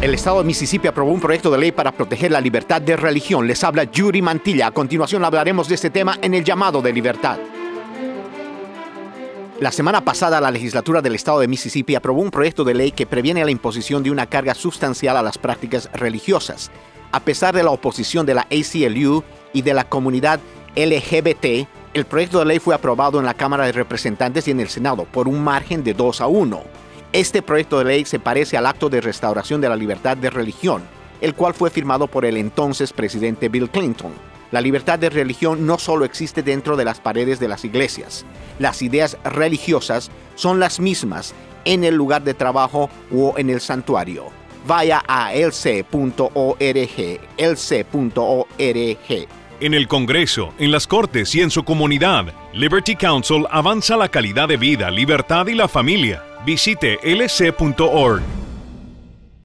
El estado de Mississippi aprobó un proyecto de ley para proteger la libertad de religión. Les habla Yuri Mantilla. A continuación hablaremos de este tema en el llamado de libertad. La semana pasada, la legislatura del estado de Mississippi aprobó un proyecto de ley que previene la imposición de una carga sustancial a las prácticas religiosas. A pesar de la oposición de la ACLU y de la comunidad LGBT, el proyecto de ley fue aprobado en la Cámara de Representantes y en el Senado por un margen de 2-1. Este proyecto de ley se parece al Acto de Restauración de la Libertad de Religión, el cual fue firmado por el entonces presidente Bill Clinton. La libertad de religión no solo existe dentro de las paredes de las iglesias. Las ideas religiosas son las mismas en el lugar de trabajo o en el santuario. Vaya a lc.org, lc.org. En el Congreso, en las Cortes y en su comunidad, Liberty Counsel avanza la calidad de vida, libertad y la familia. Visite lc.org.